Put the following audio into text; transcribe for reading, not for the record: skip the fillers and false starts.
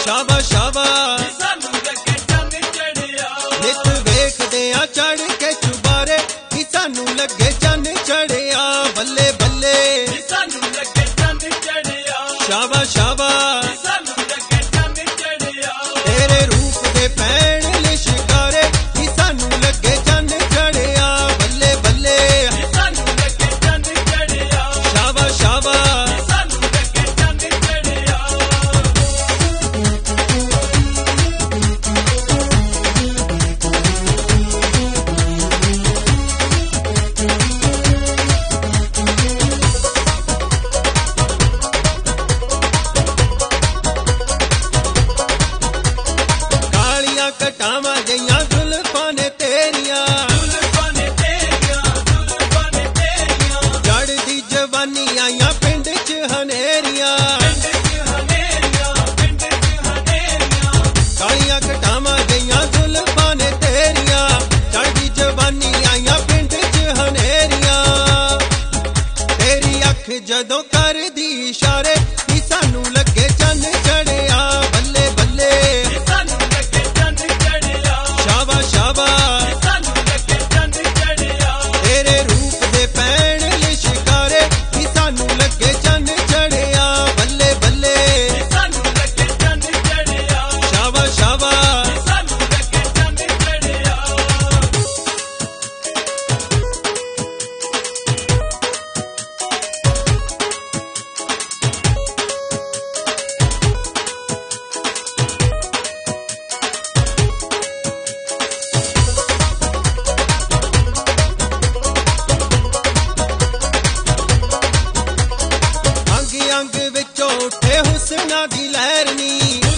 शाबा शाबा सानू लगे चंद चढ़िया नित वेखदे आ चढ़ के चुबारे कि सानू लगे चंद चढ़िया बल्ले बल्ले सानू लगे चंद चढ़िया शाबा शाबा सानू लगे चंद चढ़िया तेरे रूप दे पैण लिशकारे कि सानू लगे चंद चढ़िया बल्ले बल्ले सानू लगे चंद चढ़िया शाबा शाबा सानू लगे चंद चढ़िया कालियां कटावां जइयां जुल्फां ने तेरियां जुल्फां ने तेरियां चढ़दी जवानी आइयां पिंड च हनेरियां पिंड च हनेरियां कालियां कटावां जइयां जुल्फां ने तेरियां चढ़दी जवानी आइयां पिंड च हनेरियां तेरी अख जदों करदी इशारे कि सानू लगे चंद चढ़िया बल्ले बल्ले सानू लगे चंद चढ़िया शाबा शाबा सानू लगे चंद चढ़िया तेरे रूप दे पैण लिशकारे कि सानू लगे चंद चढ़िया बल्ले बल्ले सानू लगे चंद चढ़िया शाबा शाबा सानू लगे चंद चढ़िया अंग अंग विचों उठे हुस्ना दी लहर नी